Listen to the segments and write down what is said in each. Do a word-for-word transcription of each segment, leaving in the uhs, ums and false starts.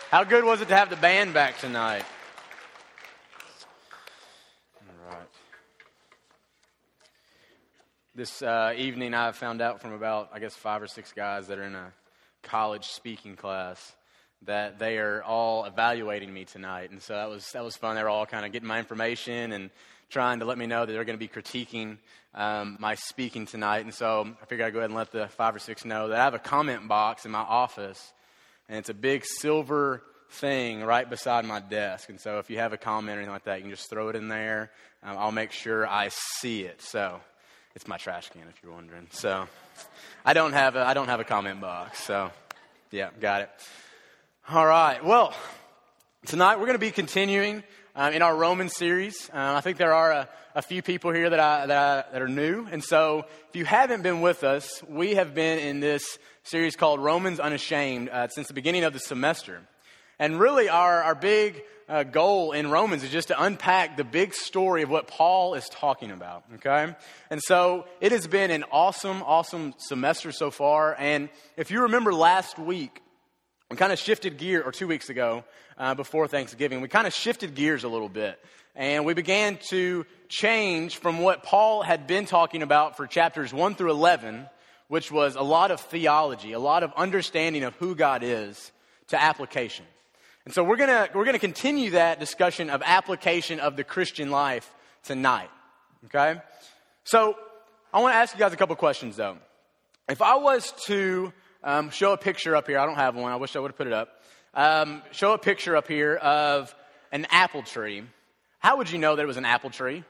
How good was it to have the band back tonight? All right. This uh, evening I found out from about, I guess, five or six guys that are in a college speaking class that they are all evaluating me tonight. And so that was that was fun. They were all kind of getting my information and trying to let me know that they're going to be critiquing um, my speaking tonight. And so I figured I'd go ahead and let the five or six know that I have a comment box in my office. And it's a big silver thing right beside my desk. And so if you have a comment or anything like that, you can just throw it in there. Um, I'll make sure I see it. So it's my trash can, if you're wondering. So I don't have a, I don't have a comment box. So yeah, got it. All right. Well, tonight we're going to be continuing um, in our Romans series. Um, I think there are a, a few people here that I, that I, that are new. And so if you haven't been with us, we have been in this series called Romans Unashamed uh, since the beginning of the semester. And really our, our big uh, goal in Romans is just to unpack the big story of what Paul is talking about, okay? And so it has been an awesome, awesome semester so far. And if you remember last week, we kind of shifted gear, or two weeks ago, uh, before Thanksgiving, we kind of shifted gears a little bit. And we began to change from what Paul had been talking about for chapters one through eleven, which was a lot of theology, a lot of understanding of who God is, to application. And so we're gonna we're gonna continue that discussion of application of the Christian life tonight. Okay? So I want to ask you guys a couple questions though. If I was to um, show a picture up here, I don't have one, I wish I would have put it up. Um, show a picture up here of an apple tree. How would you know that it was an apple tree?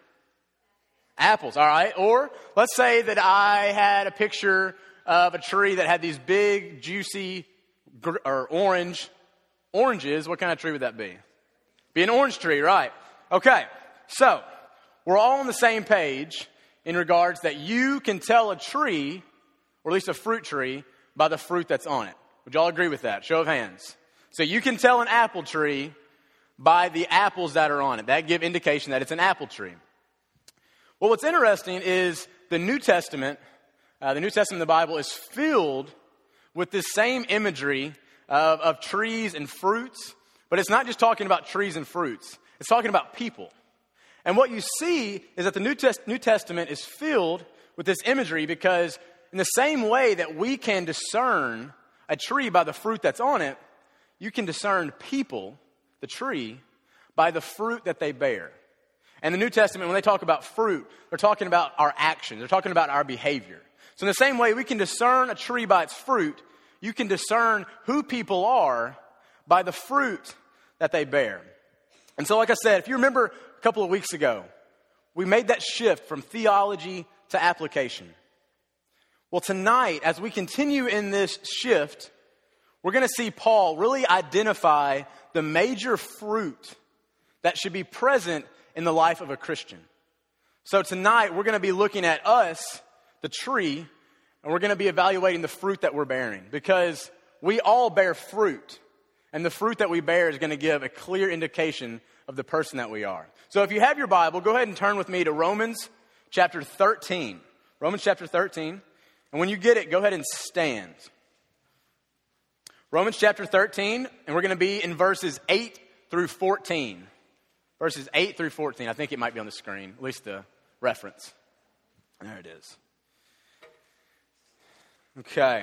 Apples, all right. Or let's say that I had a picture of a tree that had these big, juicy, gr- or orange oranges. What kind of tree would that be? Be an orange tree, right? Okay, so we're all on the same page in regards that you can tell a tree, or at least a fruit tree, by the fruit that's on it. Would y'all agree with that? Show of hands. So you can tell an apple tree by the apples that are on it. That give indication that it's an apple tree. Well, what's interesting is the New Testament, uh, the New Testament of the Bible is filled with this same imagery of, of trees and fruits, but it's not just talking about trees and fruits. It's talking about people. And what you see is that the New, Test- New Testament is filled with this imagery because in the same way that we can discern a tree by the fruit that's on it, you can discern people, the tree, by the fruit that they bear. And the New Testament, when they talk about fruit, they're talking about our actions. They're talking about our behavior. So in the same way we can discern a tree by its fruit, you can discern who people are by the fruit that they bear. And so like I said, if you remember a couple of weeks ago, we made that shift from theology to application. Well, tonight, as we continue in this shift, we're going to see Paul really identify the major fruit that should be present in the life of a Christian. So tonight, we're going to be looking at us, the tree, and we're going to be evaluating the fruit that we're bearing. Because we all bear fruit, and the fruit that we bear is going to give a clear indication of the person that we are. So if you have your Bible, go ahead and turn with me to Romans chapter thirteen. Romans chapter thirteen. And when you get it, go ahead and stand. Romans chapter thirteen, and we're going to be in verses eight through fourteen. Verses eight through fourteen. I think it might be on the screen, at least the reference. There it is. Okay.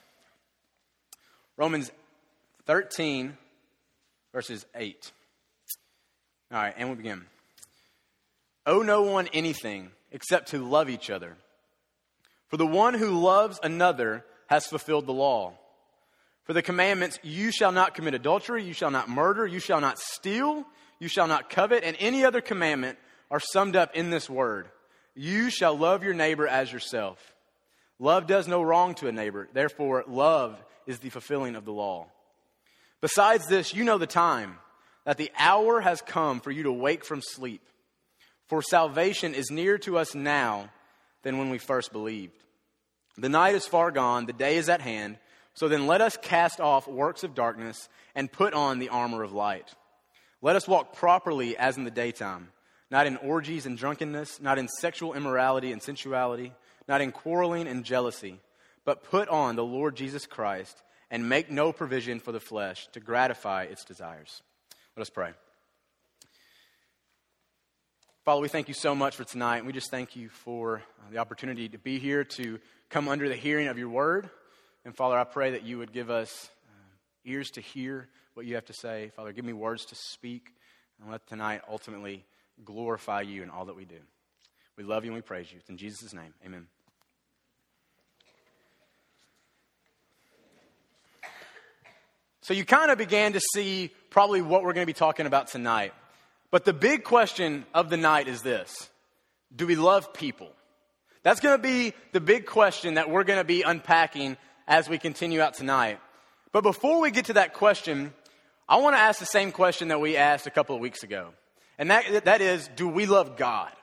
Romans thirteen, verses eight. All right, and we'll begin. Owe no one anything except to love each other. For the one who loves another has fulfilled the law. For the commandments, you shall not commit adultery, you shall not murder, you shall not steal, you shall not covet, and any other commandment are summed up in this word. You shall love your neighbor as yourself. Love does no wrong to a neighbor. Therefore, love is the fulfilling of the law. Besides this, you know the time, that the hour has come for you to wake from sleep. For salvation is nearer to us now than when we first believed. The night is far gone, the day is at hand. So then let us cast off works of darkness and put on the armor of light. Let us walk properly as in the daytime, not in orgies and drunkenness, not in sexual immorality and sensuality, not in quarreling and jealousy, but put on the Lord Jesus Christ and make no provision for the flesh to gratify its desires. Let us pray. Father, we thank you so much for tonight, and we just thank you for the opportunity to be here, to come under the hearing of your word. And Father, I pray that you would give us uh, ears to hear what you have to say. Father, give me words to speak, and let tonight ultimately glorify you in all that we do. We love you and we praise you. It's in Jesus' name, amen. So you kind of began to see probably what we're going to be talking about tonight. But the big question of the night is this: do we love people? That's going to be the big question that we're going to be unpacking as we continue out tonight. But before we get to that question, I want to ask the same question that we asked a couple of weeks ago. And that, that is, do we love God?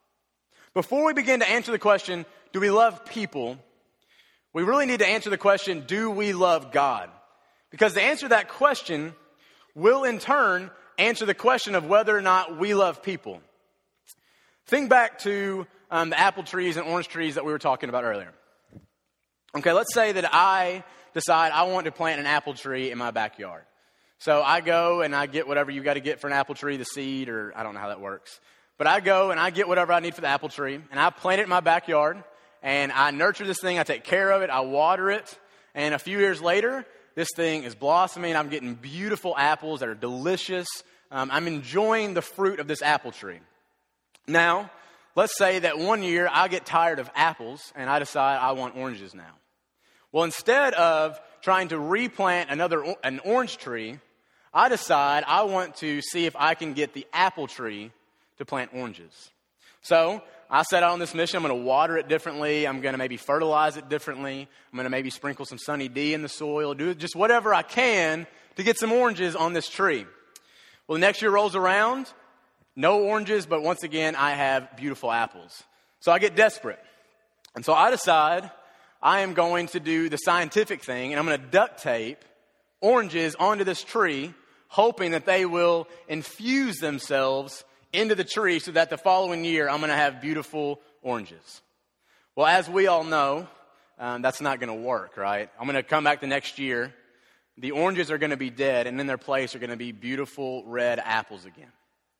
Before we begin to answer the question, do we love people, we really need to answer the question, do we love God? Because the answer to that question will in turn answer the question of whether or not we love people. Think back to um, the apple trees and orange trees that we were talking about earlier. Okay, let's say that I decide I want to plant an apple tree in my backyard. So I go and I get whatever you got to get for an apple tree, the seed, or I don't know how that works. But I go and I get whatever I need for the apple tree, and I plant it in my backyard, and I nurture this thing, I take care of it, I water it, and a few years later, this thing is blossoming. I'm getting beautiful apples that are delicious. Um, I'm enjoying the fruit of this apple tree. Now, let's say that one year I get tired of apples and I decide I want oranges now. Well, instead of trying to replant another an orange tree, I decide I want to see if I can get the apple tree to plant oranges. So I set out on this mission. I'm going to water it differently. I'm going to maybe fertilize it differently. I'm going to maybe sprinkle some Sunny D in the soil, do just whatever I can to get some oranges on this tree. Well, the next year rolls around, no oranges, but once again, I have beautiful apples. So I get desperate. And so I decide I am going to do the scientific thing, and I'm going to duct tape oranges onto this tree, hoping that they will infuse themselves into the tree so that the following year I'm going to have beautiful oranges. Well, as we all know, um, that's not going to work, right? I'm going to come back the next year. The oranges are going to be dead, and in their place are going to be beautiful red apples again.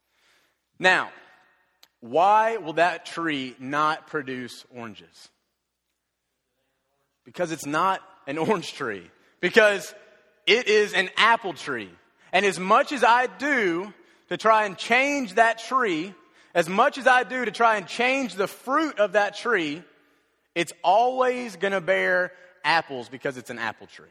Now, why will that tree not produce oranges? Because it's not an orange tree. Because it is an apple tree. And as much as I do to try and change that tree, as much as I do to try and change the fruit of that tree, it's always going to bear apples because it's an apple tree.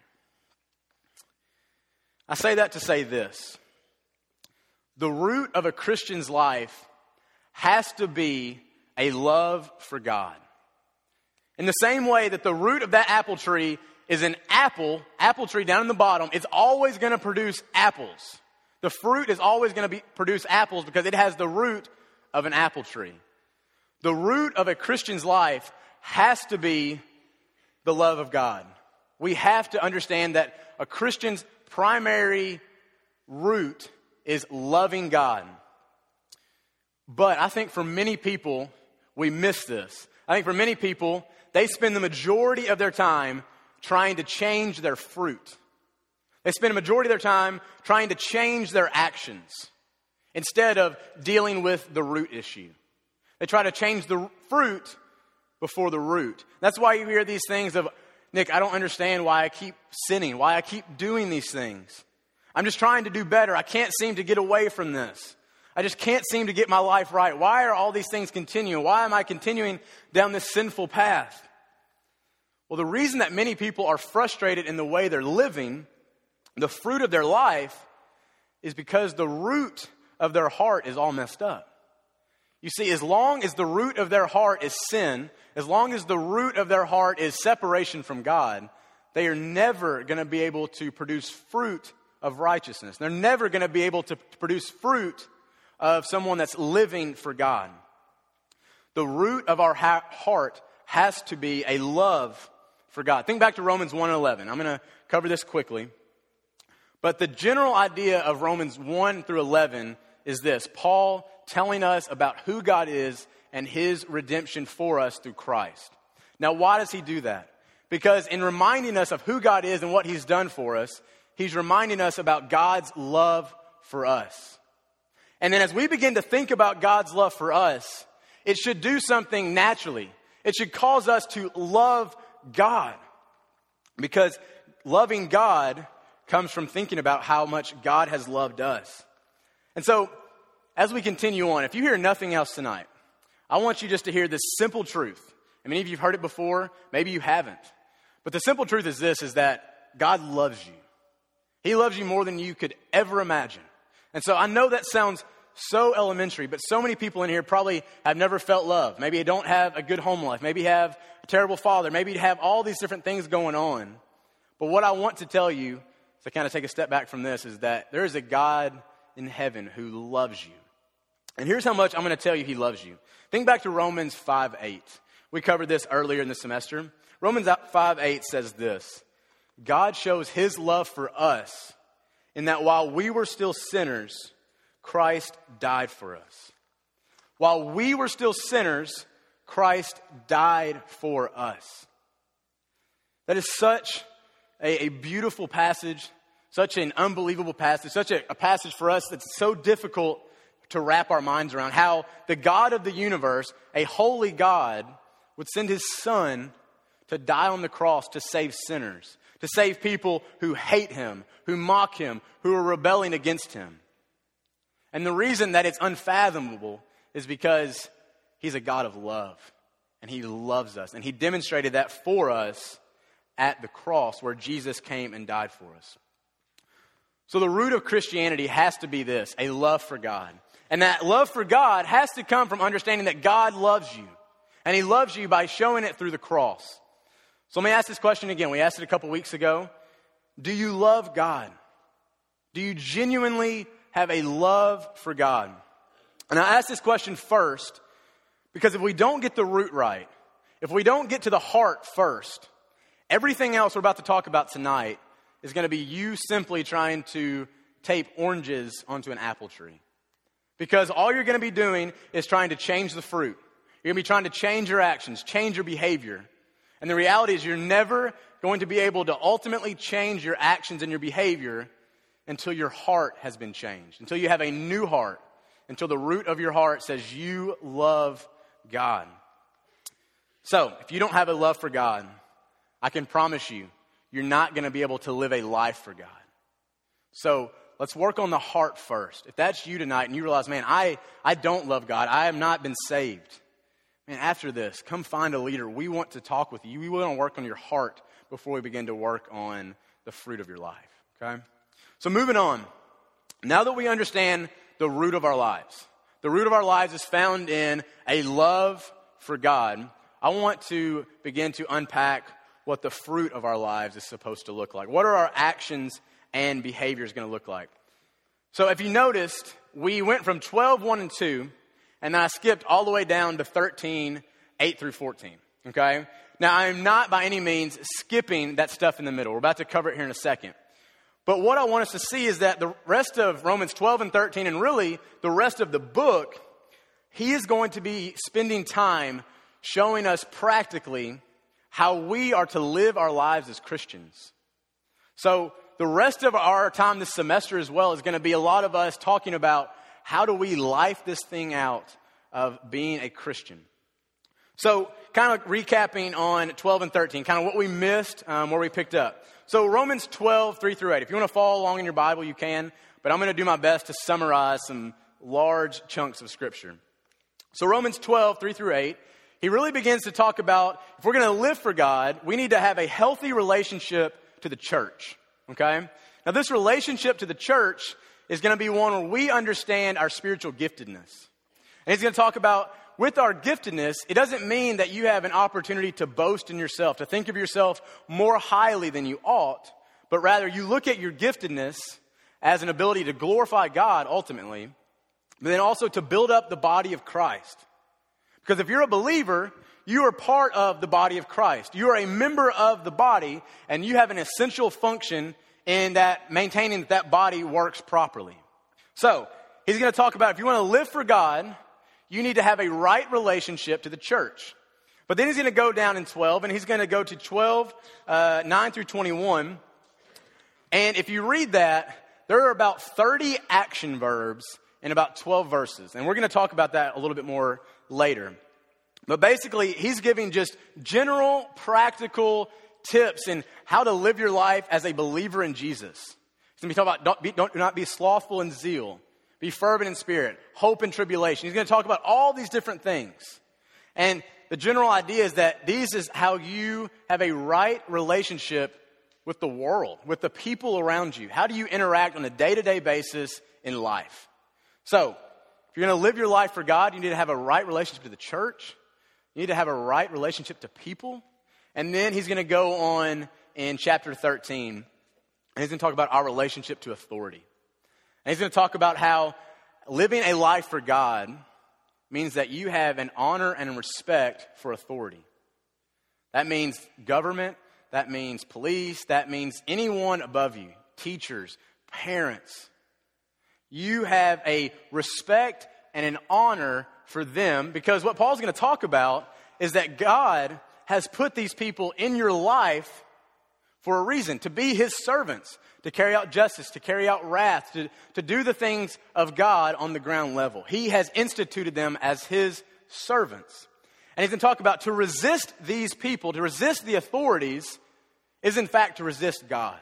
I say that to say this. The root of a Christian's life has to be a love for God. In the same way that the root of that apple tree is an apple, apple tree down in the bottom, it's always going to produce apples. The fruit is always going to be, produce apples because it has the root of an apple tree. The root of a Christian's life has to be the love of God. We have to understand that a Christian's primary root is loving God. But I think for many people, we miss this. I think for many people, they spend the majority of their time trying to change their fruit. They spend a majority of their time trying to change their actions instead of dealing with the root issue. They try to change the fruit before the root. That's why you hear these things of, Nick, I don't understand why I keep sinning, why I keep doing these things. I'm just trying to do better. I can't seem to get away from this. I just can't seem to get my life right. Why are all these things continuing? Why am I continuing down this sinful path? Well, the reason that many people are frustrated in the way they're living, the fruit of their life, is because the root of their heart is all messed up. You see, as long as the root of their heart is sin, as long as the root of their heart is separation from God, they are never going to be able to produce fruit of righteousness. They're never going to be able to produce fruit of someone that's living for God. The root of our ha- heart has to be a love for God. Think back to Romans one eleven. I'm going to cover this quickly. But the general idea of Romans one through eleven is this: Paul telling us about who God is and his redemption for us through Christ. Now, why does he do that? Because in reminding us of who God is and what he's done for us, he's reminding us about God's love for us. And then as we begin to think about God's love for us, it should do something naturally. It should cause us to love God. Because loving God comes from thinking about how much God has loved us. And so, as we continue on, if you hear nothing else tonight, I want you just to hear this simple truth. And many of you have heard it before, maybe you haven't. But the simple truth is this, is that God loves you. He loves you more than you could ever imagine. And so I know that sounds so elementary, but so many people in here probably have never felt love. Maybe you don't have a good home life. Maybe you have a terrible father. Maybe you have all these different things going on. But what I want to tell you, to kind of take a step back from this, is that there is a God in heaven who loves you. And here's how much I'm going to tell you he loves you. Think back to Romans five eight. We covered this earlier in the semester. Romans five eight says this: God shows his love for us in that while we were still sinners, Christ died for us. While we were still sinners, Christ died for us. That is such a, a beautiful passage, such an unbelievable passage, such a, a passage for us that's so difficult to wrap our minds around. How the God of the universe, a holy God, would send his son to die on the cross to save sinners, to save people who hate him, who mock him, who are rebelling against him. And the reason that it's unfathomable is because he's a God of love, and he loves us. And he demonstrated that for us at the cross where Jesus came and died for us. So the root of Christianity has to be this, a love for God. And that love for God has to come from understanding that God loves you. And he loves you by showing it through the cross. So let me ask this question again. We asked it a couple weeks ago. Do you love God? Do you genuinely have a love for God? And I ask this question first because if we don't get the root right, if we don't get to the heart first, everything else we're about to talk about tonight is going to be you simply trying to tape oranges onto an apple tree. Because all you're going to be doing is trying to change the fruit. You're going to be trying to change your actions, change your behavior. And the reality is you're never going to be able to ultimately change your actions and your behavior until your heart has been changed, until you have a new heart, until the root of your heart says you love God. So, if you don't have a love for God, I can promise you, you're not going to be able to live a life for God. So, let's work on the heart first. If that's you tonight and you realize, man, I, I don't love God, I have not been saved. Man, after this, come find a leader. We want to talk with you. We want to work on your heart before we begin to work on the fruit of your life, okay? So moving on. Now that we understand the root of our lives, the root of our lives is found in a love for God, I want to begin to unpack what the fruit of our lives is supposed to look like. What are our actions and behaviors going to look like? So if you noticed, we went from twelve, one, and two, and then I skipped all the way down to thirteen, eight through fourteen, okay? Now, I'm not by any means skipping that stuff in the middle. We're about to cover it here in a second. But what I want us to see is that the rest of Romans twelve and thirteen, and really the rest of the book, he is going to be spending time showing us practically how we are to live our lives as Christians. So the rest of our time this semester as well is going to be a lot of us talking about how do we life this thing out of being a Christian. So kind of recapping on twelve and thirteen, kind of what we missed, um, where we picked up. So Romans twelve, three through eight. If you want to follow along in your Bible, you can. But I'm going to do my best to summarize some large chunks of Scripture. So Romans twelve, three through eight, he really begins to talk about if we're going to live for God, we need to have a healthy relationship to the church. Okay? Now this relationship to the church is going to be one where we understand our spiritual giftedness. And he's going to talk about with our giftedness, it doesn't mean that you have an opportunity to boast in yourself, to think of yourself more highly than you ought, but rather you look at your giftedness as an ability to glorify God ultimately, but then also to build up the body of Christ. Because if you're a believer, you are part of the body of Christ. You are a member of the body, and you have an essential function in that maintaining that that body works properly. So, he's going to talk about if you want to live for God, you need to have a right relationship to the church. But then he's going to go down in twelve, and he's going to go to twelve, uh, nine through twenty-one. And if you read that, there are about thirty action verbs in about twelve verses. And we're going to talk about that a little bit more later. But basically, he's giving just general, practical tips in how to live your life as a believer in Jesus. He's going to be talking about don't, be, don't do not be slothful in zeal, be fervent in spirit, hope in tribulation. He's going to talk about all these different things. And the general idea is that these is how you have a right relationship with the world, with the people around you. How do you interact on a day-to-day basis in life? So, if you're going to live your life for God, you need to have a right relationship to the church. You need to have a right relationship to people. And then he's going to go on in chapter thirteen, and he's going to talk about our relationship to authority. And he's going to talk about how living a life for God means that you have an honor and a respect for authority. That means government, that means police, that means anyone above you, teachers, parents. You have a respect and an honor for them, because what Paul's going to talk about is that God has put these people in your life for a reason, to be his servants, to carry out justice, to carry out wrath, to, to do the things of God on the ground level. He has instituted them as his servants. And he's going to talk about to resist these people, to resist the authorities, is in fact to resist God.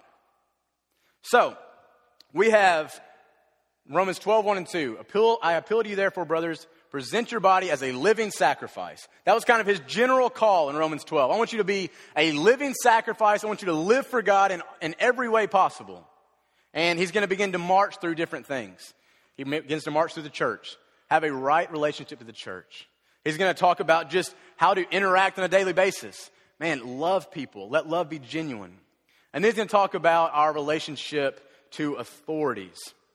So, we have Romans twelve, one and two. Appeal, I appeal to you therefore, brothers, present your body as a living sacrifice. That was kind of his general call in Romans twelve. I want you to be a living sacrifice. I want you to live for God in, in every way possible. And he's going to begin to march through different things. He begins to march through the church. Have a right relationship to the church. He's going to talk about just how to interact on a daily basis. Man, love people. Let love be genuine. And then he's going to talk about our relationship to authorities.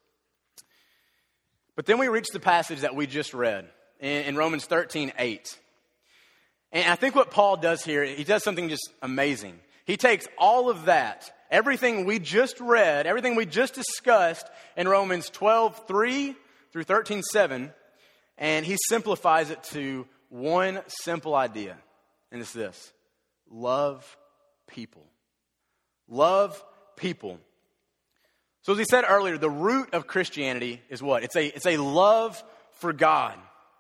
But then we reach the passage that we just read in, in Romans thirteen, eight. And I think what Paul does here, he does something just amazing. He takes all of that, everything we just read, everything we just discussed in Romans twelve, three through thirteen, seven, and he simplifies it to one simple idea. And it's this: love people. Love people. So as we said earlier, the root of Christianity is what? It's a, it's a love for God.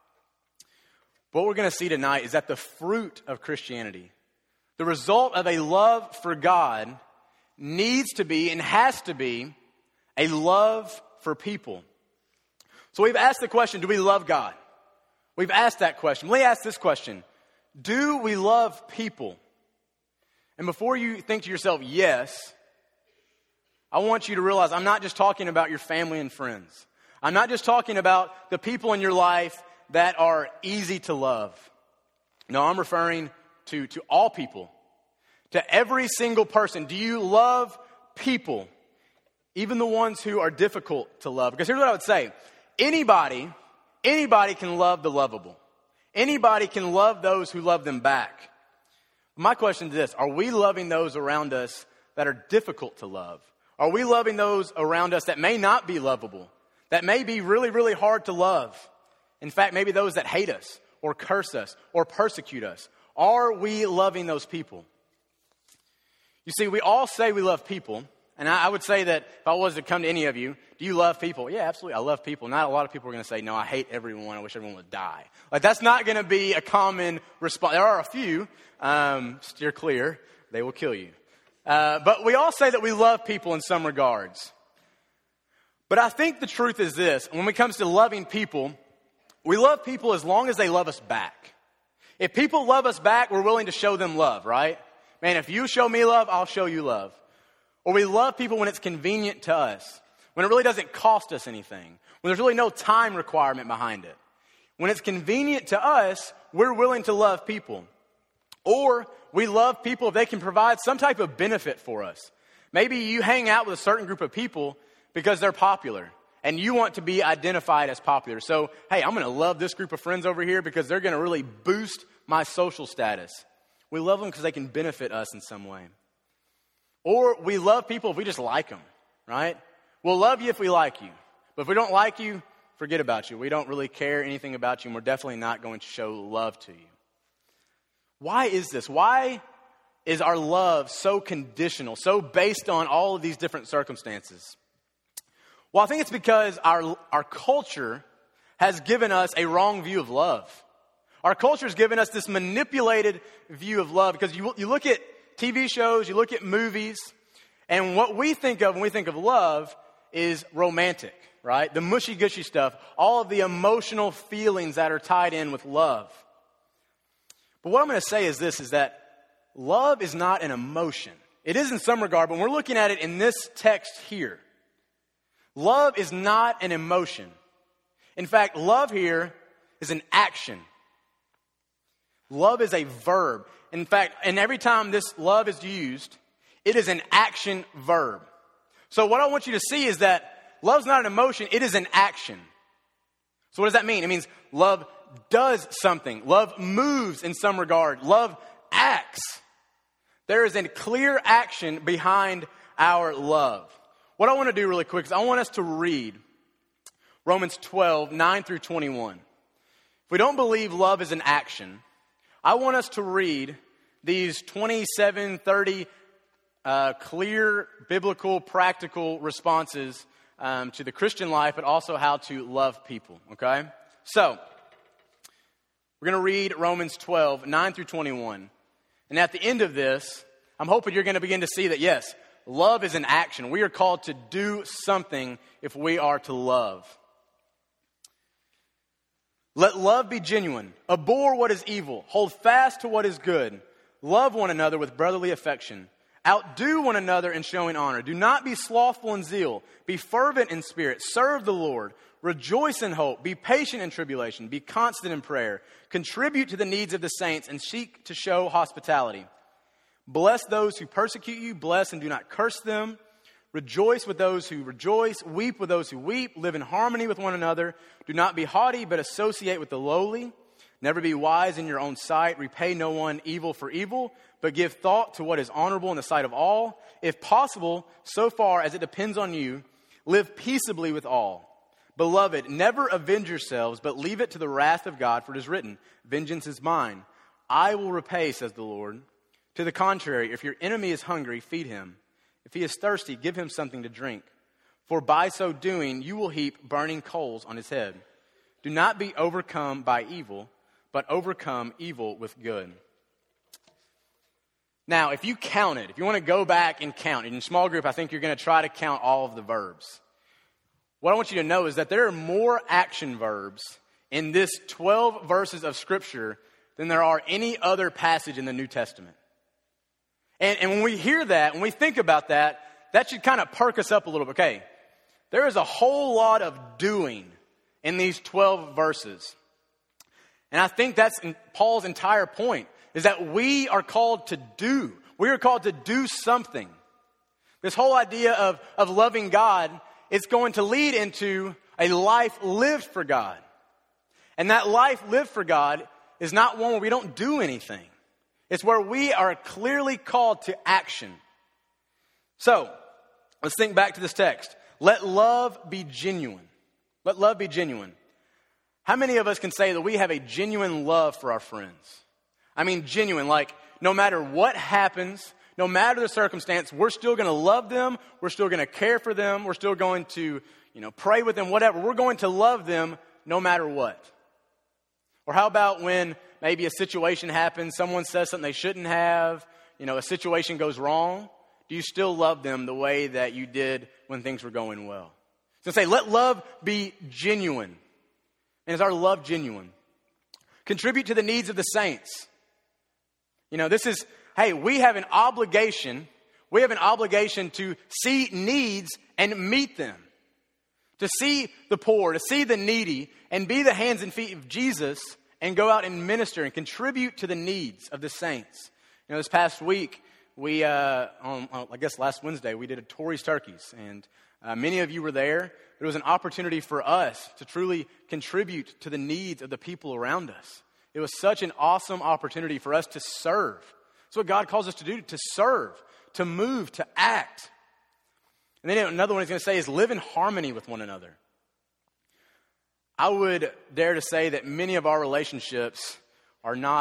What we're going to see tonight is that the fruit of Christianity, the result of a love for God, needs to be and has to be a love for people. So we've asked the question, do we love God? We've asked that question. Let me ask this question. Do we love people? And before you think to yourself, yes, I want you to realize I'm not just talking about your family and friends. I'm not just talking about the people in your life that are easy to love. No, I'm referring to, to all people, to every single person. Do you love people, even the ones who are difficult to love? Because here's what I would say. Anybody, anybody can love the lovable. Anybody can love those who love them back. My question is this: are we loving those around us that are difficult to love? Are we loving those around us that may not be lovable, that may be really, really hard to love? In fact, maybe those that hate us or curse us or persecute us. Are we loving those people? You see, we all say we love people. And I would say that if I was to come to any of you, do you love people? Yeah, absolutely. I love people. Not a lot of people are going to say, no, I hate everyone. I wish everyone would die. Like, that's not going to be a common response. There are a few. Um, steer clear. They will kill you. Uh, but we all say that we love people in some regards. But I think the truth is this: when it comes to loving people, we love people as long as they love us back. If people love us back, we're willing to show them love, right? Man, if you show me love, I'll show you love. Or we love people when it's convenient to us, when it really doesn't cost us anything, when there's really no time requirement behind it. When it's convenient to us, we're willing to love people. Or we love people if they can provide some type of benefit for us. Maybe you hang out with a certain group of people because they're popular and you want to be identified as popular. So, hey, I'm going to love this group of friends over here because they're going to really boost my social status. We love them because they can benefit us in some way. Or we love people if we just like them, right? We'll love you if we like you. But if we don't like you, forget about you. We don't really care anything about you, and we're definitely not going to show love to you. Why is this? Why is our love so conditional, so based on all of these different circumstances? Well, I think it's because our, our culture has given us a wrong view of love. Our culture has given us this manipulated view of love because you, you look at T V shows, you look at movies, and what we think of when we think of love is romantic, right? The mushy-gushy stuff, all of the emotional feelings that are tied in with love. But what I'm going to say is this, is that love is not an emotion. It is in some regard, but we're looking at it in this text here. Love is not an emotion. In fact, love here is an action. Love is a verb. In fact, and every time this love is used, it is an action verb. So what I want you to see is that love's not an emotion, it is an action. So what does that mean? It means love does something. Love moves in some regard. Love acts. There is a clear action behind our love. What I want to do really quick is I want us to read Romans twelve, nine through twenty-one. If we don't believe love is an action, I want us to read these twenty-seven, thirty uh, clear, biblical, practical responses um, to the Christian life, but also how to love people, okay? So, we're going to read Romans twelve, nine through twenty-one. And at the end of this, I'm hoping you're going to begin to see that, yes, love is an action. We are called to do something if we are to love. Let love be genuine. Abhor what is evil. Hold fast to what is good. Love one another with brotherly affection. Outdo one another in showing honor. Do not be slothful in zeal. Be fervent in spirit. Serve the Lord. Rejoice in hope. Be patient in tribulation. Be constant in prayer. Contribute to the needs of the saints and seek to show hospitality. Bless those who persecute you. Bless and do not curse them. Rejoice with those who rejoice. Weep with those who weep. Live in harmony with one another. Do not be haughty, but associate with the lowly. Never be wise in your own sight. Repay no one evil for evil, but give thought to what is honorable in the sight of all. If possible, so far as it depends on you, live peaceably with all. Beloved, never avenge yourselves, but leave it to the wrath of God, for it is written, vengeance is mine. I will repay, says the Lord. To the contrary, if your enemy is hungry, feed him. If he is thirsty, give him something to drink. For by so doing, you will heap burning coals on his head. Do not be overcome by evil, but overcome evil with good. Now, if you counted, if you want to go back and count, in a small group, I think you're going to try to count all of the verbs. What I want you to know is that there are more action verbs in this twelve verses of Scripture than there are any other passage in the New Testament. And, and when we hear that, when we think about that, that should kind of perk us up a little bit. Okay, there is a whole lot of doing in these twelve verses. And I think that's Paul's entire point, is that we are called to do. We are called to do something. This whole idea of, of loving God is going to lead into a life lived for God. And that life lived for God is not one where we don't do anything. It's where we are clearly called to action. So, let's think back to this text. Let love be genuine. Let love be genuine. How many of us can say that we have a genuine love for our friends? I mean, genuine, like no matter what happens, no matter the circumstance, we're still going to love them. We're still going to care for them. We're still going to, you know, pray with them, whatever. We're going to love them no matter what. Or how about when maybe a situation happens, someone says something they shouldn't have, you know, a situation goes wrong. Do you still love them the way that you did when things were going well? So say, let love be genuine. And is our love genuine? Contribute to the needs of the saints. You know, this is, hey, we have an obligation. We have an obligation to see needs and meet them. To see the poor, to see the needy, and be the hands and feet of Jesus and go out and minister and contribute to the needs of the saints. You know, this past week, we, uh, on, on, I guess last Wednesday, we did a Tory's Turkeys, and uh, many of you were there. It was an opportunity for us to truly contribute to the needs of the people around us. It was such an awesome opportunity for us to serve. That's what God calls us to do, to serve, to move, to act. And then another one he's going to say is live in harmony with one another. I would dare to say that many of our relationships are not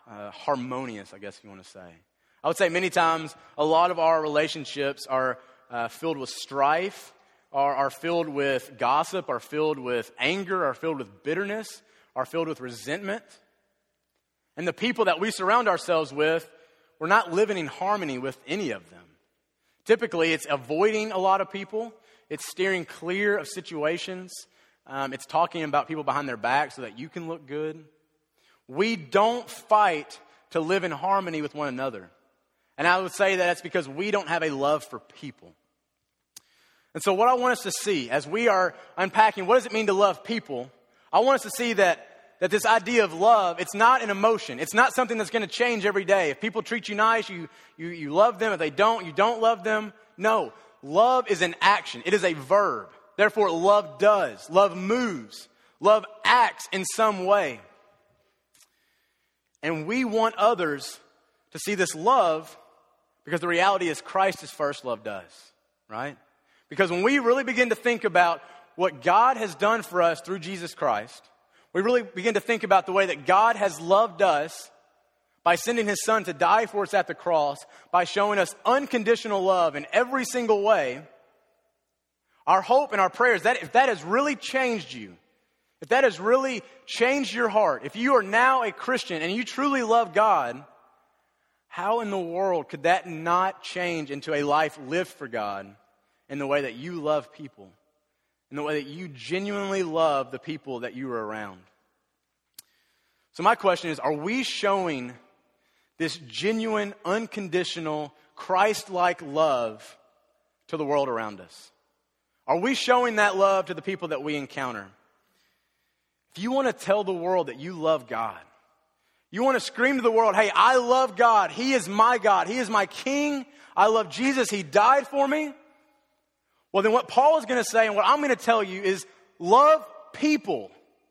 uh, harmonious, I guess if you want to say. I would say many times a lot of our relationships are uh, filled with strife, are, are filled with gossip, are filled with anger, are filled with bitterness, are filled with resentment. And the people that we surround ourselves with, we're not living in harmony with any of them. Typically, it's avoiding a lot of people. It's steering clear of situations. Um, it's talking about people behind their back so that you can look good. We don't fight to live in harmony with one another. And I would say that that's because we don't have a love for people. And so what I want us to see as we are unpacking what does it mean to love people, I want us to see that That this idea of love, it's not an emotion. It's not something that's going to change every day. If people treat you nice, you, you, you love them. If they don't, you don't love them. No, love is an action. It is a verb. Therefore, love does. Love moves. Love acts in some way. And we want others to see this love because the reality is Christ is first, love does, right? Because when we really begin to think about what God has done for us through Jesus Christ, we really begin to think about the way that God has loved us by sending his son to die for us at the cross, by showing us unconditional love in every single way. Our hope and our prayers, that if that has really changed you, if that has really changed your heart, if you are now a Christian and you truly love God, how in the world could that not change into a life lived for God in the way that you love people? In the way that you genuinely love the people that you are around. So my question is, are we showing this genuine, unconditional, Christ-like love to the world around us? Are we showing that love to the people that we encounter? If you want to tell the world that you love God, you want to scream to the world, hey, I love God. He is my God. He is my King. I love Jesus. He died for me. Well, then what Paul is going to say and what I'm going to tell you is love people.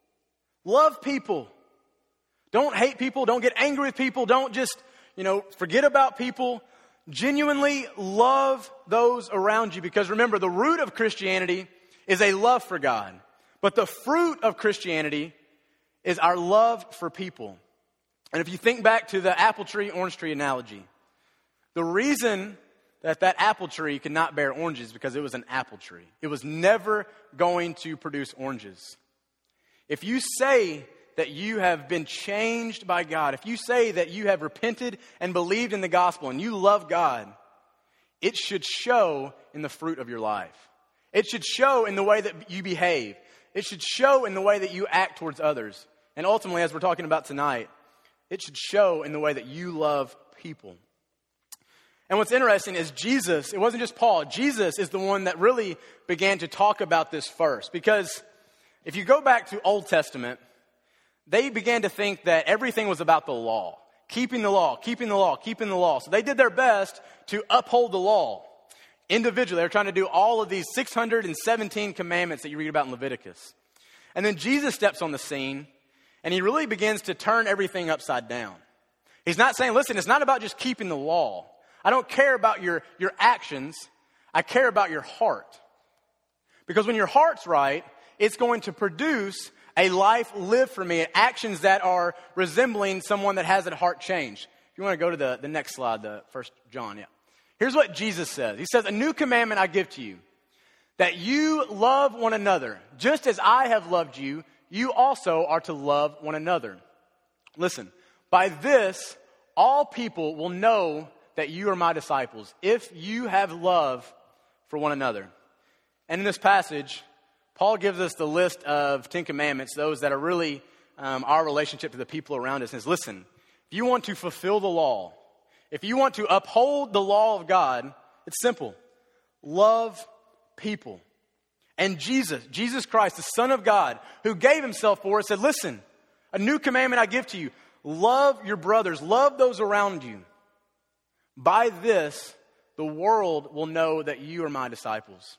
Love people. Don't hate people. Don't get angry with people. Don't just, you know, forget about people. Genuinely love those around you. Because remember, the root of Christianity is a love for God. But the fruit of Christianity is our love for people. And if you think back to the apple tree, orange tree analogy, the reason that that apple tree could not bear oranges because it was an apple tree. It was never going to produce oranges. If you say that you have been changed by God, if you say that you have repented and believed in the gospel and you love God, it should show in the fruit of your life. It should show in the way that you behave. It should show in the way that you act towards others. And ultimately, as we're talking about tonight, it should show in the way that you love people. And what's interesting is Jesus, it wasn't just Paul, Jesus is the one that really began to talk about this first. Because if you go back to Old Testament, they began to think that everything was about the law. Keeping the law, keeping the law, keeping the law. So they did their best to uphold the law. Individually, they were trying to do all of these six hundred seventeen commandments that you read about in Leviticus. And then Jesus steps on the scene, and he really begins to turn everything upside down. He's not saying, listen, it's not about just keeping the law. I don't care about your, your actions. I care about your heart. Because when your heart's right, it's going to produce a life lived for me, actions that are resembling someone that has a heart change. If you want to go to the, the next slide, the First John, yeah. Here's what Jesus says. He says, a new commandment I give to you, that you love one another. Just as I have loved you, you also are to love one another. Listen, by this, all people will know that you are my disciples, if you have love for one another. And in this passage, Paul gives us the list of Ten Commandments, those that are really um, our relationship to the people around us. And says, listen, if you want to fulfill the law, if you want to uphold the law of God, it's simple. Love people. And Jesus, Jesus Christ, the Son of God, who gave himself for us, said, listen, a new commandment I give to you. Love your brothers. Love those around you. By this, the world will know that you are my disciples.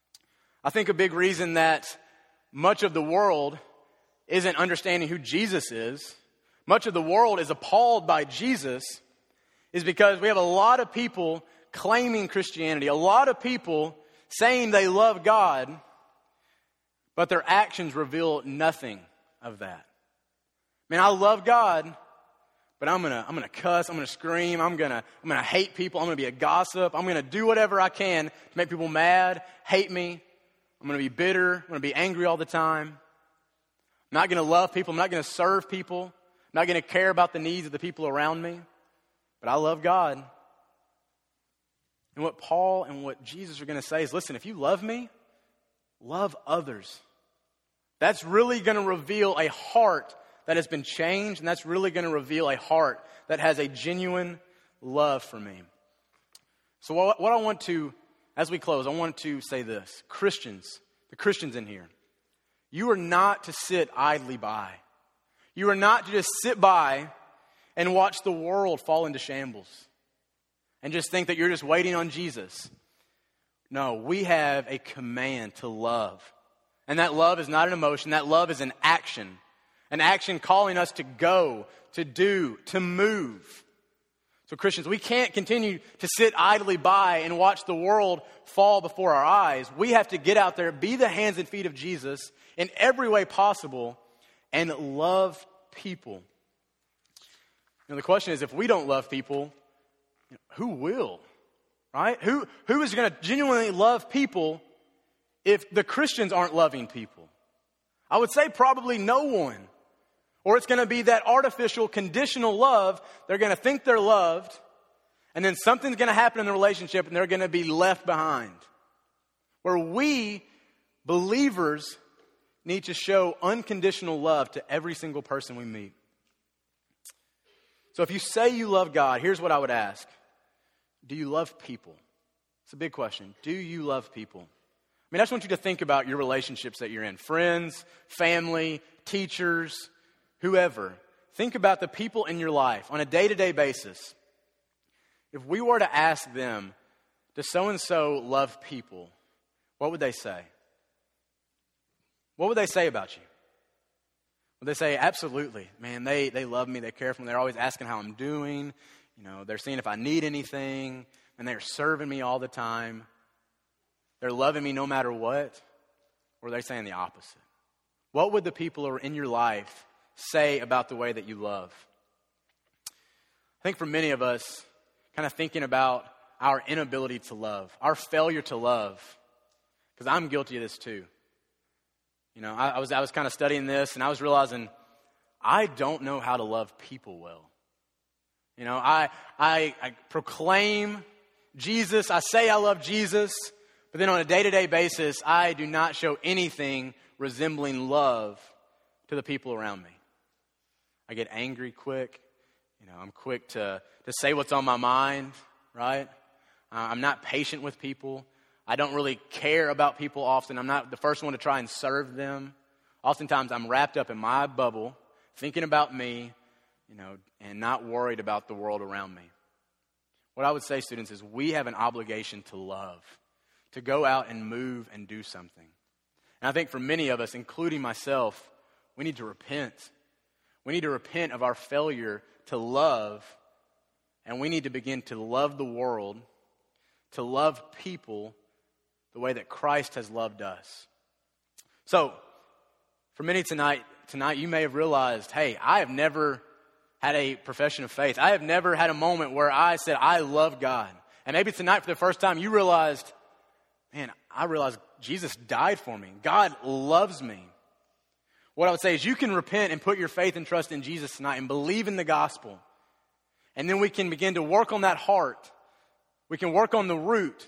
I think a big reason that much of the world isn't understanding who Jesus is, much of the world is appalled by Jesus, is because we have a lot of people claiming Christianity, a lot of people saying they love God, but their actions reveal nothing of that. Man, I love God, but I'm gonna I'm gonna cuss, I'm gonna scream, I'm gonna I'm gonna hate people, I'm gonna be a gossip, I'm gonna do whatever I can to make people mad, hate me. I'm gonna be bitter, I'm gonna be angry all the time. I'm not gonna love people, I'm not gonna serve people, I'm not gonna care about the needs of the people around me. But I love God. And what Paul and what Jesus are gonna say is, listen, if you love me, love others. That's really gonna reveal a heart that has been changed, and that's really going to reveal a heart that has a genuine love for me. So what, what I want to, as we close, I want to say this. Christians, the Christians in here, you are not to sit idly by. You are not to just sit by and watch the world fall into shambles and just think that you're just waiting on Jesus. No, we have a command to love. And that love is not an emotion. That love is an action. An action calling us to go, to do, to move. So Christians, we can't continue to sit idly by and watch the world fall before our eyes. We have to get out there, be the hands and feet of Jesus in every way possible, and love people. Now the question is, if we don't love people, who will? Right? Who, who is going to genuinely love people if the Christians aren't loving people? I would say probably no one. Or it's going to be that artificial, conditional love. They're going to think they're loved, and then something's going to happen in the relationship, and they're going to be left behind. Where we, believers, need to show unconditional love to every single person we meet. So if you say you love God, here's what I would ask. Do you love people? It's a big question. Do you love people? I mean, I just want you to think about your relationships that you're in. Friends, family, teachers, whoever. Think about the people in your life on a day-to-day basis. If we were to ask them, does so-and-so love people? What would they say? What would they say about you? Would they say, absolutely. Man, they, they love me, they care for me, they're always asking how I'm doing. You know, they're seeing if I need anything, and they're serving me all the time. They're loving me no matter what. Or are they saying the opposite? What would the people who are in your life say about the way that you love? I think for many of us, kind of thinking about our inability to love, our failure to love, because I'm guilty of this too. You know, I, I was I was kind of studying this, and I was realizing I don't know how to love people well. You know, I I, I proclaim Jesus, I say I love Jesus, but then on a day-to-day basis, I do not show anything resembling love to the people around me. I get angry quick. You know, I'm quick to, to say what's on my mind, right? Uh, I'm not patient with people. I don't really care about people often. I'm not the first one to try and serve them. Oftentimes, I'm wrapped up in my bubble, thinking about me, you know, and not worried about the world around me. What I would say, students, is we have an obligation to love, to go out and move and do something. And I think for many of us, including myself, we need to repent. We need to repent of our failure to love, and we need to begin to love the world, to love people the way that Christ has loved us. So, for many tonight, tonight you may have realized, hey, I have never had a profession of faith. I have never had a moment where I said, I love God. And maybe tonight for the first time you realized, man, I realized Jesus died for me. God loves me. What I would say is you can repent and put your faith and trust in Jesus tonight and believe in the gospel. And then we can begin to work on that heart. We can work on the root.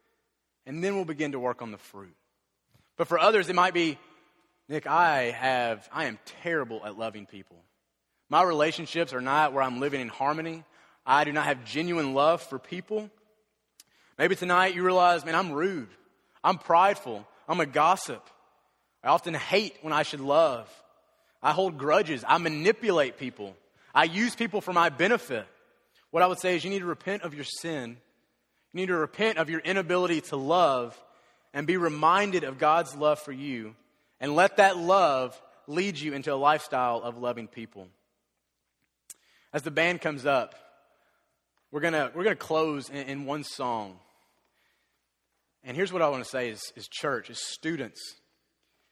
And then we'll begin to work on the fruit. But for others, it might be, Nick, I have, I am terrible at loving people. My relationships are not where I'm living in harmony. I do not have genuine love for people. Maybe tonight you realize, man, I'm rude. I'm prideful. I'm a gossip. I often hate when I should love. I hold grudges. I manipulate people. I use people for my benefit. What I would say is you need to repent of your sin. You need to repent of your inability to love and be reminded of God's love for you, and let that love lead you into a lifestyle of loving people. As the band comes up, we're gonna we're gonna close in, in one song. And here's what I want to say is, is church, as students,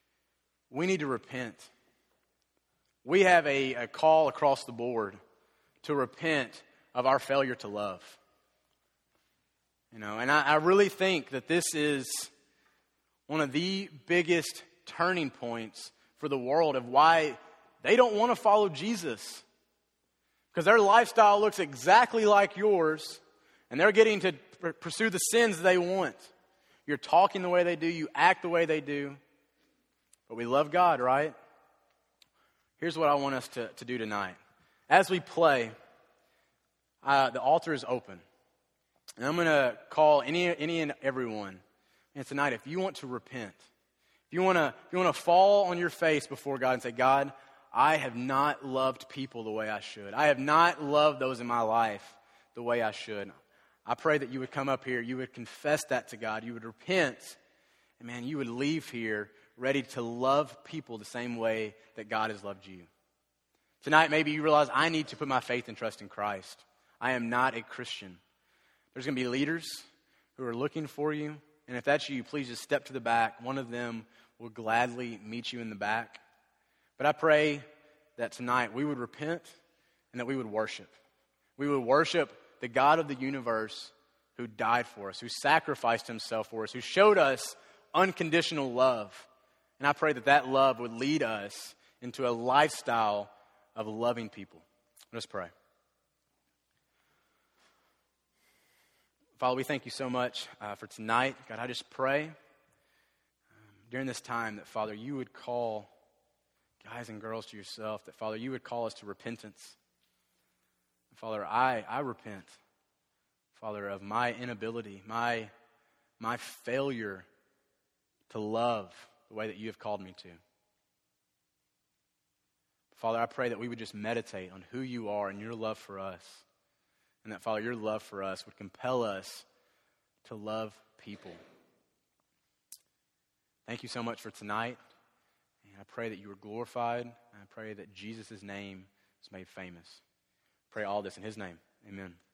we need to repent. We have a, a call across the board to repent of our failure to love. You know, and I, I really think that this is one of the biggest turning points for the world of why they don't want to follow Jesus. Because their lifestyle looks exactly like yours, and they're getting to pr- pursue the sins they want. You're talking the way they do, you act the way they do. But we love God, right? Here's what I want us to, to do tonight. As we play, uh, the altar is open. And I'm going to call any any and everyone. And tonight, if you want to repent, if you want to if you want to fall on your face before God and say, God, I have not loved people the way I should. I have not loved those in my life the way I should. I pray that you would come up here, you would confess that to God, you would repent, and man, you would leave here ready to love people the same way that God has loved you. Tonight, maybe you realize I need to put my faith and trust in Christ. I am not a Christian. There's going to be leaders who are looking for you. And if that's you, please just step to the back. One of them will gladly meet you in the back. But I pray that tonight we would repent and that we would worship. We would worship the God of the universe who died for us, who sacrificed himself for us, who showed us unconditional love. And I pray that that love would lead us into a lifestyle of loving people. Let's pray. Father, we thank you so much uh, for tonight. God, I just pray um, during this time that, Father, you would call guys and girls to yourself, that, Father, you would call us to repentance. And Father, I, I repent, Father, of my inability, my, my failure to love the way that you have called me to. Father, I pray that we would just meditate on who you are and your love for us. And that, Father, your love for us would compel us to love people. Thank you so much for tonight. And I pray that you are glorified. And I pray that Jesus' name is made famous. I pray all this in his name. Amen.